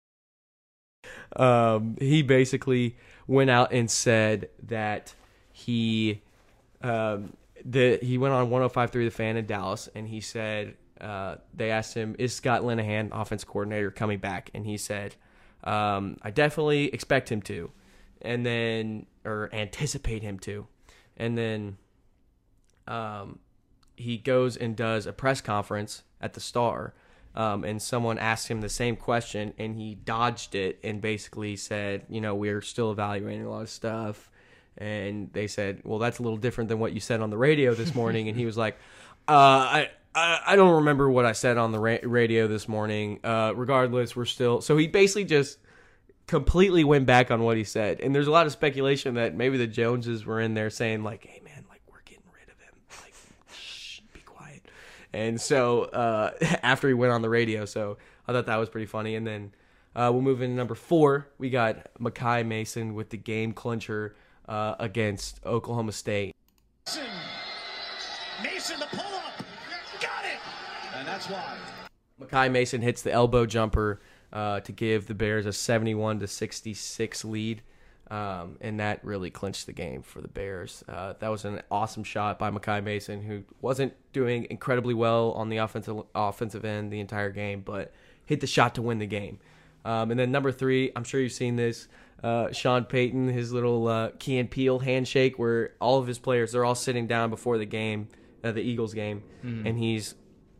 um, he basically went out and said that he um, the he went on one oh five point three The Fan in Dallas, and he said, Uh, they asked him, is Scott Linehan, offense coordinator, coming back? And he said, um, I definitely expect him to, and then, or anticipate him to. And then um, he goes and does a press conference at the Star, um, and someone asked him the same question, and he dodged it and basically said, you know, we're still evaluating a lot of stuff. And they said, well, that's a little different than what you said on the radio this morning. And he was like, uh, I... I don't remember what I said on the ra- radio this morning. Uh, regardless, we're still... So he basically just completely went back on what he said. And there's a lot of speculation that maybe the Joneses were in there saying, like, hey, man, like, we're getting rid of him. Like, shh, be quiet. And so uh, after he went on the radio, so I thought that was pretty funny. And then uh, we'll move into number four. We got Makai Mason with the game clincher uh, against Oklahoma State. Mason, Mason the pull-up. And that's why Makai Mason hits the elbow jumper uh, to give the Bears a seventy-one to sixty-six lead, um, and that really clinched the game for the Bears. Uh, that was an awesome shot by Makai Mason, who wasn't doing incredibly well on the offensive offensive end the entire game, but hit the shot to win the game. Um, and then number three, I'm sure you've seen this, uh, Sean Payton, his little uh, Key and Peele handshake where all of his players, they're all sitting down before the game, uh, the Eagles game, mm-hmm. and he's,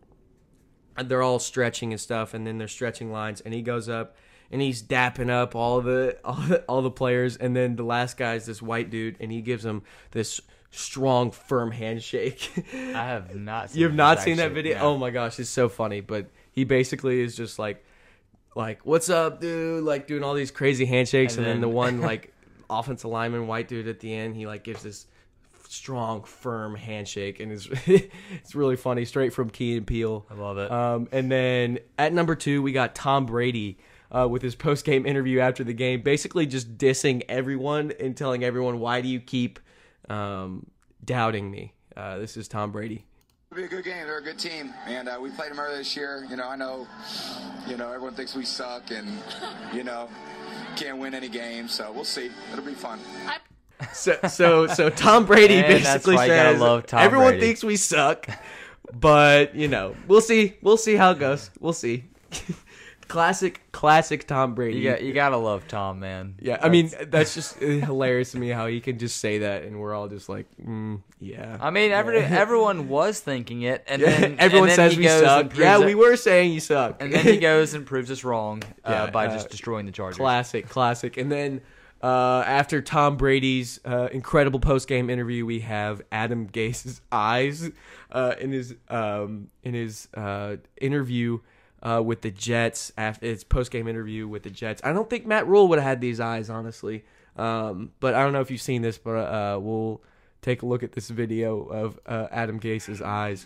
they're all stretching and stuff, and then they're stretching lines, and he goes up, and he's dapping up all the all the, all the players, and then the last guy's this white dude, and he gives him this strong, firm handshake. I have not seen You have not seen actually, that video? no. Oh my gosh, it's so funny. But he basically is just like, like, what's up, dude? Like doing all these crazy handshakes, and, And then, then- the one like offensive lineman, white dude at the end, he like gives this strong, firm handshake, and it's it's really funny, straight from Key and Peele. I love it. Um, and then at number two, we got Tom Brady. Uh, with his post-game interview after the game, basically just dissing everyone and telling everyone, why do you keep um, doubting me? Uh, this is Tom Brady. It'll be a good game. They're a good team, and uh, we played them earlier this year. You know, I know, you know, everyone thinks we suck, and you know, can't win any games. So we'll see. It'll be fun. So, so, so Tom Brady And that's basically why you gotta says, love Tom everyone Brady." thinks we suck, but you know, we'll see. We'll see how it goes. We'll see. Classic, classic Tom Brady. You got you gotta love Tom, man. Yeah, I mean, that's just hilarious to me how he can just say that, and we're all just like, mm, yeah. I mean, every, everyone was thinking it, and Yeah, then everyone and then says he we goes suck. and proves Yeah, it- we were saying you suck. And then he goes and proves us wrong uh, Yeah, by uh, just destroying the Chargers. Classic, classic. And then uh, after Tom Brady's uh, incredible post-game interview, we have Adam Gase's eyes uh, in his um, in his uh, interview uh, with the Jets. After his post-game interview with the Jets, I don't think Matt Rule would have had these eyes, honestly. Um, but I don't know if you've seen this, but uh, we'll take a look at this video of uh, Adam Gase's eyes.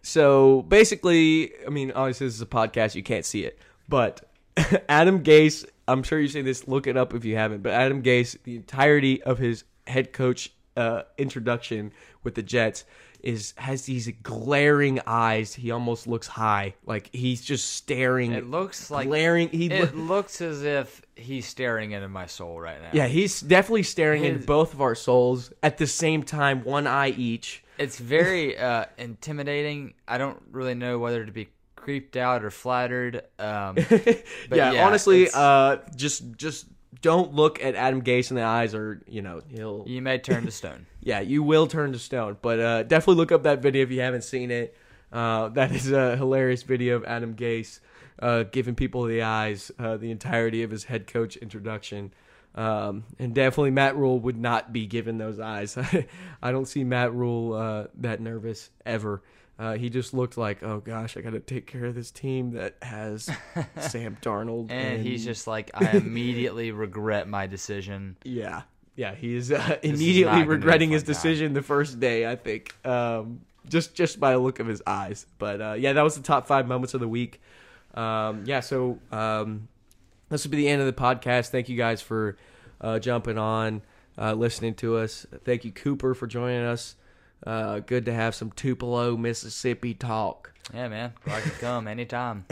So basically, I mean, obviously this is a podcast, you can't see it, but Adam Gase, I'm sure you've seen this, look it up if you haven't, but Adam Gase, the entirety of his head coach uh, introduction with the Jets is has these glaring eyes. He almost looks high, like he's just staring. It looks like glaring. He it looks as if he's staring into my soul right now. yeah, he's definitely staring His- into both of our souls at the same time, one eye each. It's very uh, intimidating. I don't really know whether to be creeped out or flattered. Um, but yeah, yeah, honestly, it's- uh, just just don't look at Adam Gase in the eyes, or you know he'll. you may turn to stone. Yeah, you will turn to stone. But uh, definitely look up that video if you haven't seen it. Uh, that is a hilarious video of Adam Gase uh, giving people the eyes, uh, the entirety of his head coach introduction. Um, and definitely Matt Rule would not be given those eyes. I don't see Matt Rule uh, that nervous ever. Uh, he just looked like, oh gosh, I got to take care of this team that has Sam Darnold. And he's just like, I immediately regret my decision. Yeah. Yeah, he is uh, is immediately not gonna be a regretting fun his time. decision the first day, I think. Um, just just by the look of his eyes. But uh, yeah, that was the top five moments of the week. Um, yeah, so um, this will be the end of the podcast. Thank you guys for uh, jumping on, uh, listening to us. Thank you, Cooper, for joining us. Uh, good to have some Tupelo, Mississippi talk. Yeah, man. Glad to come anytime.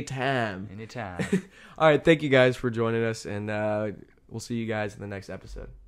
Anytime. Anytime. All right, thank you guys for joining us, and uh, we'll see you guys in the next episode.